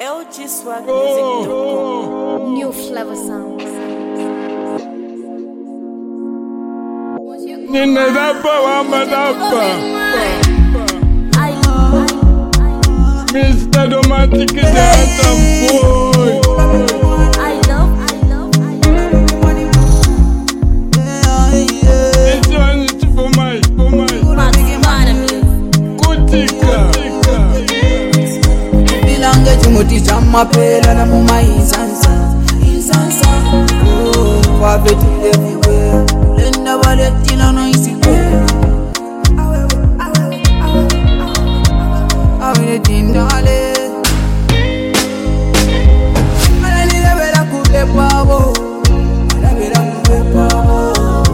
LGSwagmusic.com. New flavor sounds. Nina dapa wa madapa. Mr. Domatic dance boy. I love. This one is for my. Kutika. Bilange chumuti chama pela na mumaisansa. Kwa betu everywhere. Lenda waletina no isikwe. Awele tindale. Malani vera kule pavo. Vera kule pavo.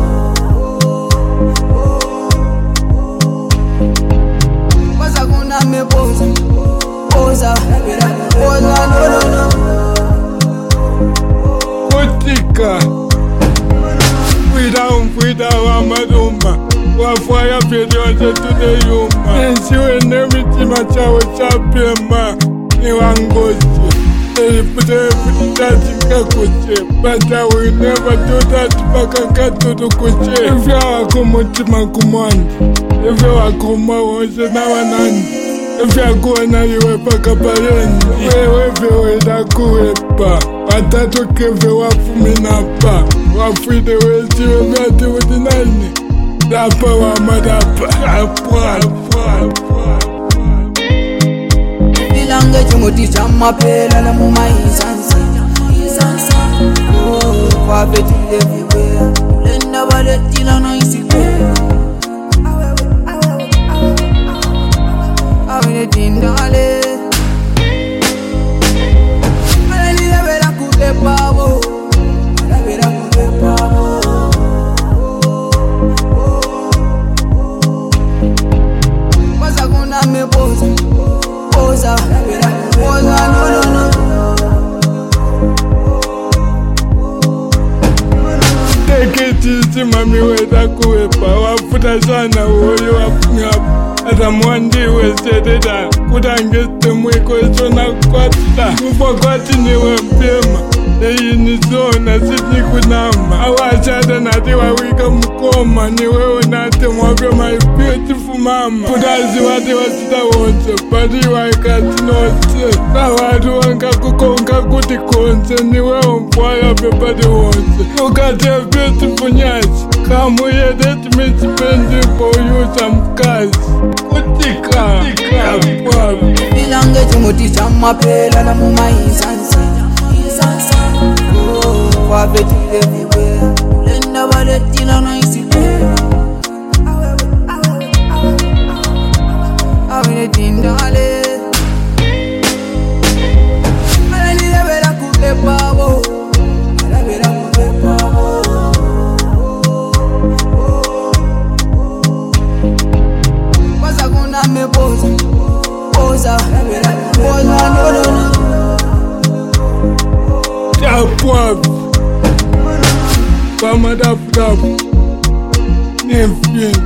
Pasa kuna me posa. Posa no. Kutika. Without Amadumba. Wafaya periode to the yuma. And she will never see my child champion. Ni wangoji. They put that in Kakuche. But I will never do that back to the Kuche. If you are Komotima command, if you are Koma was now an end. If you are going anywhere, back up again. If you are the Kuepa, I thought to give you up for me now. What free the way you got to with the 90. Dapa wa madapa. Bilange chumuti chama pela na mumaisansa. Kwa betu everywhere. Lenda waletina no isikwe. Awele tindale. Malani vera kule pavo. Vera kule pavo. Pasa kuna me posa. Posa no. Take it easy, mami, weda kuwepa. Wafuta sana uoyo wapungapu. Ata mwandi wesededa. Kudangete mwiko isona kwata. Kupo kwati niwe mpema. Eyi nizona sini kunama. Awachada nati wawika mkoma. Niwe unate mwavyo my beautiful mama. Kudazi wati wasita wonse. Padi waikati nose. Na watu wanka kukonga kuti konse. Niwe umpwaya pepadi wonse. Ukate beautiful nyasi. Kamu yedeti misipendi for you some cars. Kutika. Bilange chumuti chama pela na mumaisansa. Kwa betu everywhere. Lenda waletina no isikwe. Awele tindale. Malani vera kule pavo. Vera kule pavo. Pasa kuna me posa. Posa no. Tapwapi. Pamadapu. Nefye.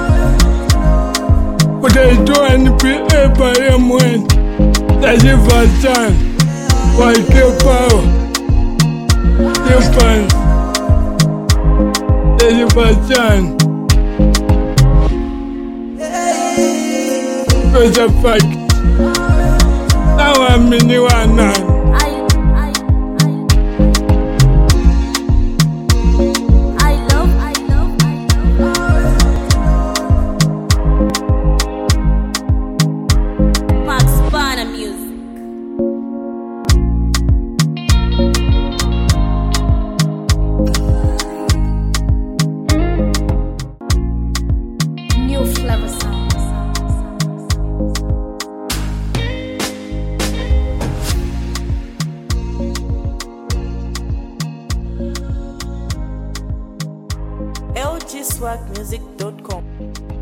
Utaitoa NPA ya mwen. Tajiva chan. Waike pao. Tepan. Tajiva chan. Pesa fact. Nawa mini wanan. New flavor sounds. LGSwagmusic.com.